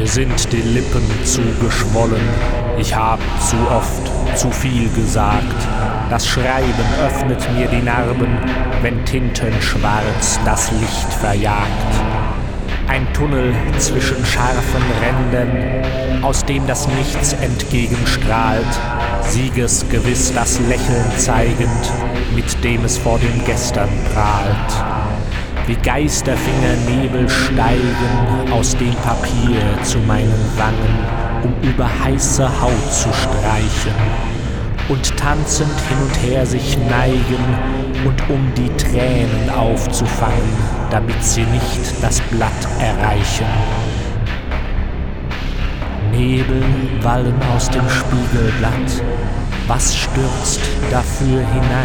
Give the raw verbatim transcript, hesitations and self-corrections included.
sind die Lippen zu geschwollen. Ich hab zu oft zu viel gesagt. Das Schreiben öffnet mir die Narben, wenn Tintenschwarz das Licht verjagt. Ein Tunnel zwischen scharfen Rändern, aus dem das Nichts entgegenstrahlt, siegesgewiss das Lächeln zeigend, mit dem es vor dem Gestern prahlt. Wie Geisterfinger Nebel steigen aus dem Papier zu meinen Wangen, um über heiße Haut zu streichen und tanzend hin und her sich neigen und um die Tränen aufzufangen, damit sie nicht das Blatt erreichen. Nebel wallen aus dem Spiegelblatt, was stürzt dafür hinein?